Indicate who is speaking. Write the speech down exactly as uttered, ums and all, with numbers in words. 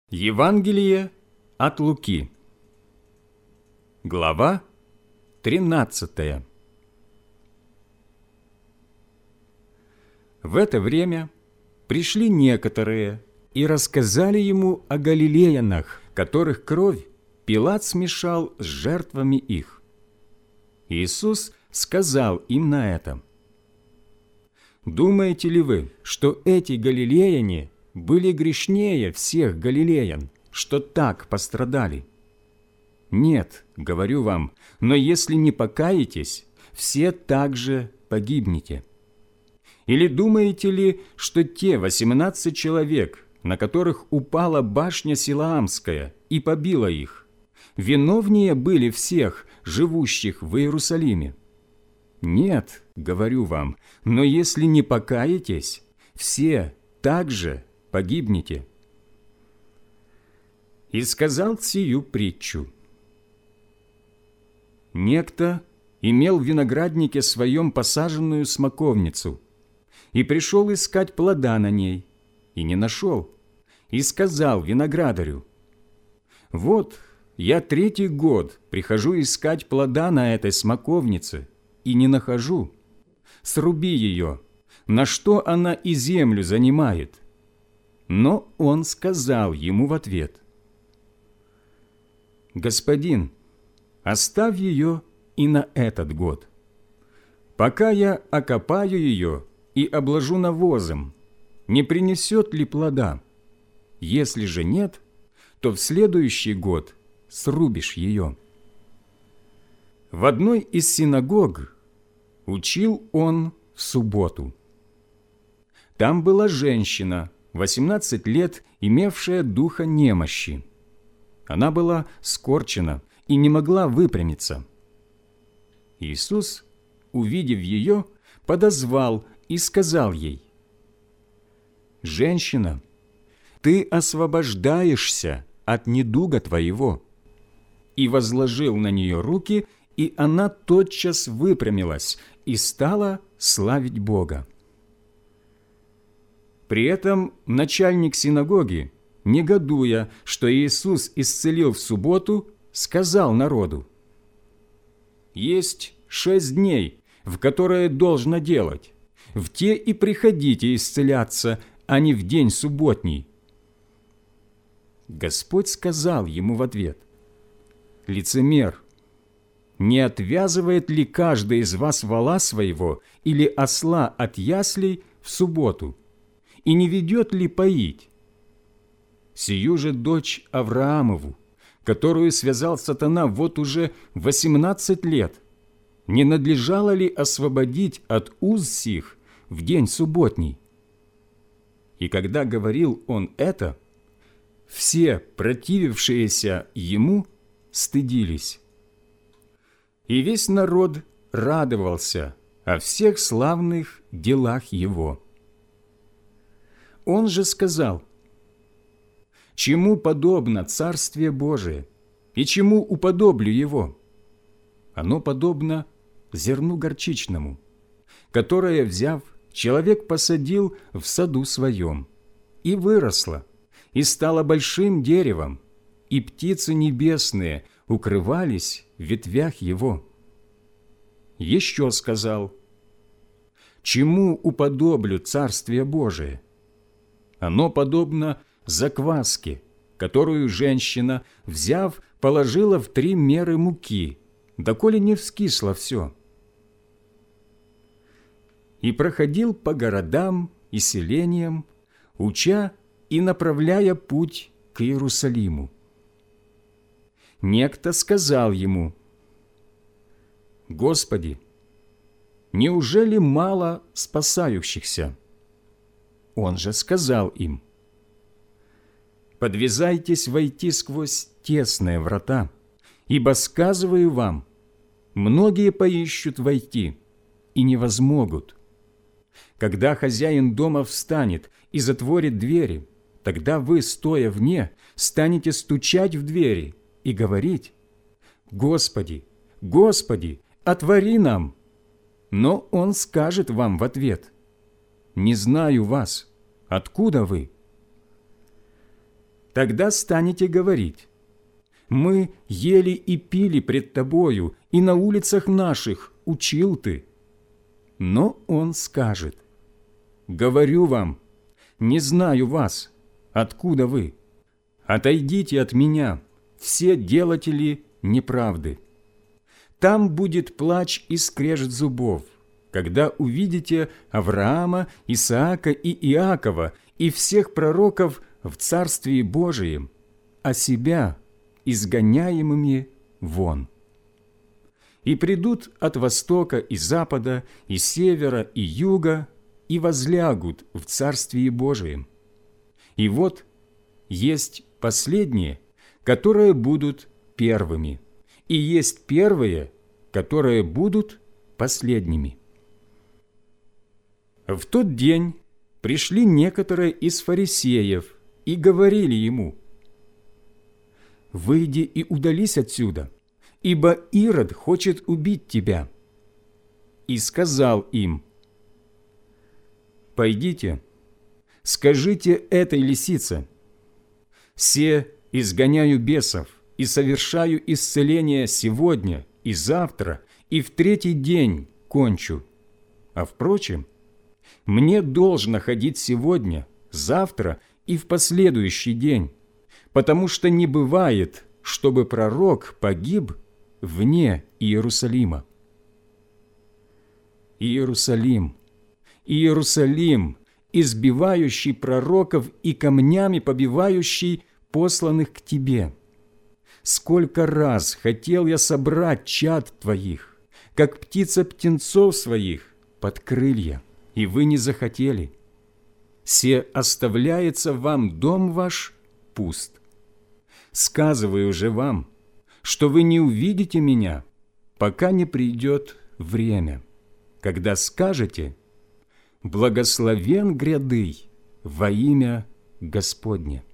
Speaker 1: Евангелие от Луки, глава тринадцатая. В это время пришли некоторые и рассказали ему о галилеянах, которых кровь Пилат смешал с жертвами их. Иисус сказал им на это: «Думаете ли вы, что эти галилеяне были грешнее всех галилеян, что так пострадали? Нет, говорю вам, но если не покаетесь, все также погибнете. Или думаете ли, что те восемнадцать человек, на которых упала башня Силаамская и побила их, виновнее были всех, живущих в Иерусалиме? Нет, говорю вам, но если не покаетесь, все также погибнете». И сказал сию притчу: некто имел в винограднике своем посаженную смоковницу, и пришел искать плода на ней, и не нашел, и сказал виноградарю: «Вот я третий год прихожу искать плода на этой смоковнице, и не нахожу. Сруби ее, на что она и землю занимает». Но он сказал ему в ответ: «Господин, оставь ее и на этот год. Пока я окопаю ее и обложу навозом, не принесет ли плода? Если же нет, то в следующий год срубишь ее». В одной из синагог учил он в субботу. Там была женщина, восемнадцать лет, имевшая духа немощи. Она была скорчена и не могла выпрямиться. Иисус, увидев ее, подозвал и сказал ей: «Женщина, ты освобождаешься от недуга твоего». И возложил на нее руки, и она тотчас выпрямилась и стала славить Бога. При этом начальник синагоги, негодуя, что Иисус исцелил в субботу, сказал народу: «Есть шесть дней, в которые должно делать. В те и приходите исцеляться, а не в день субботний». Господь сказал ему в ответ: «Лицемер, не отвязывает ли каждый из вас вола своего или осла от яслей в субботу, и не ведет ли поить? Сию же дочь Авраамову, которую связал сатана вот уже восемнадцать лет, не надлежало ли освободить от уз сих в день субботний?» И когда говорил он это, все противившиеся ему стыдились. И весь народ радовался о всех славных делах его. Он же сказал: «Чему подобно Царствие Божие, и чему уподоблю его? Оно подобно зерну горчичному, которое, взяв, человек посадил в саду своем, и выросло, и стало большим деревом, и птицы небесные укрывались в ветвях его». Еще сказал: «Чему уподоблю Царствие Божие? Оно подобно закваске, которую женщина, взяв, положила в три меры муки, доколе не вскисло все. И проходил по городам и селениям, уча и направляя путь к Иерусалиму. Некто сказал ему: «Господи, неужели мало спасающихся?» Он же сказал им: «Подвязайтесь войти сквозь тесные врата, ибо, сказываю вам, многие поищут войти и не возмогут. Когда хозяин дома встанет и затворит двери, тогда вы, стоя вне, станете стучать в двери и говорить: „Господи, Господи, отвори нам!“ Но он скажет вам в ответ: „Не знаю вас, откуда вы?“ Тогда станете говорить: мы ели и пили пред тобою, и на улицах наших учил ты. Но он скажет: говорю вам, не знаю вас, откуда вы? Отойдите от меня, все делатели неправды. Там будет плач и скрежет зубов, когда увидите Авраама, Исаака и Иакова и всех пророков в Царствии Божием, а себя изгоняемыми вон. И придут от востока и запада, и севера, и юга, и возлягут в Царствии Божием. И вот есть последние, которые будут первыми, и есть первые, которые будут последними. В тот день пришли некоторые из фарисеев и говорили ему: «Выйди и удались отсюда, ибо Ирод хочет убить тебя». И сказал им: «Пойдите, скажите этой лисице: се изгоняю бесов и совершаю исцеление сегодня и завтра, и в третий день кончу. А впрочем, мне должно ходить сегодня, завтра и в последующий день, потому что не бывает, чтобы пророк погиб вне Иерусалима. Иерусалим, Иерусалим, избивающий пророков и камнями побивающий посланных к тебе! Сколько раз хотел я собрать чад твоих, как птица птенцов своих, под крылья, и вы не захотели. Се оставляется вам дом ваш пуст. Сказываю же вам, что вы не увидите меня, пока не придет время, когда скажете: благословен грядый во имя Господне».